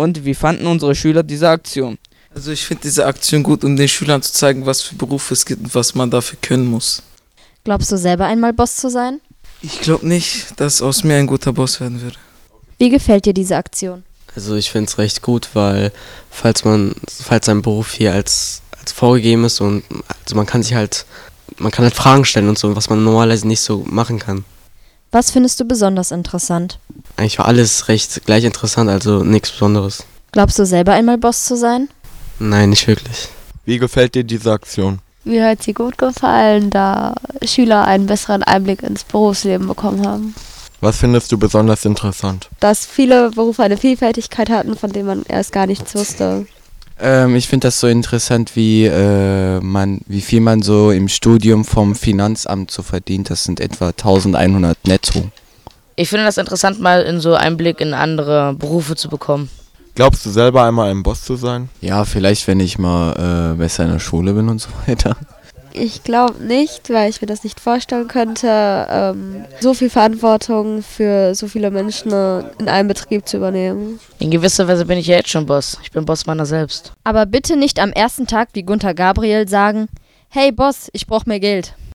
Und wie fanden unsere Schüler diese Aktion? Also ich finde diese Aktion gut, um den Schülern zu zeigen, was für Berufe es gibt und was man dafür können muss. Glaubst du selber einmal Boss zu sein? Ich glaube nicht, dass aus mir ein guter Boss werden würde. Wie gefällt dir diese Aktion? Also ich finde es recht gut, weil falls ein Beruf hier als vorgegeben ist und also man kann halt Fragen stellen und so, was man normalerweise nicht so machen kann. Was findest du besonders interessant? Eigentlich war alles recht gleich interessant, also nichts Besonderes. Glaubst du selber einmal Boss zu sein? Nein, nicht wirklich. Wie gefällt dir diese Aktion? Mir hat sie gut gefallen, da Schüler einen besseren Einblick ins Berufsleben bekommen haben. Was findest du besonders interessant? Dass viele Berufe eine Vielfältigkeit hatten, von denen man erst gar nichts wusste. Ich finde das so interessant, wie viel man so im Studium vom Finanzamt so verdient. Das sind etwa 1100 netto. Ich finde das interessant, mal in so Einblick in andere Berufe zu bekommen. Glaubst du selber einmal ein Boss zu sein? Ja, vielleicht, wenn ich mal besser in der Schule bin und so weiter. Ich glaube nicht, weil ich mir das nicht vorstellen könnte, so viel Verantwortung für so viele Menschen in einem Betrieb zu übernehmen. In gewisser Weise bin ich ja jetzt schon Boss. Ich bin Boss meiner selbst. Aber bitte nicht am ersten Tag wie Gunter Gabriel sagen, hey Boss, ich brauche mehr Geld.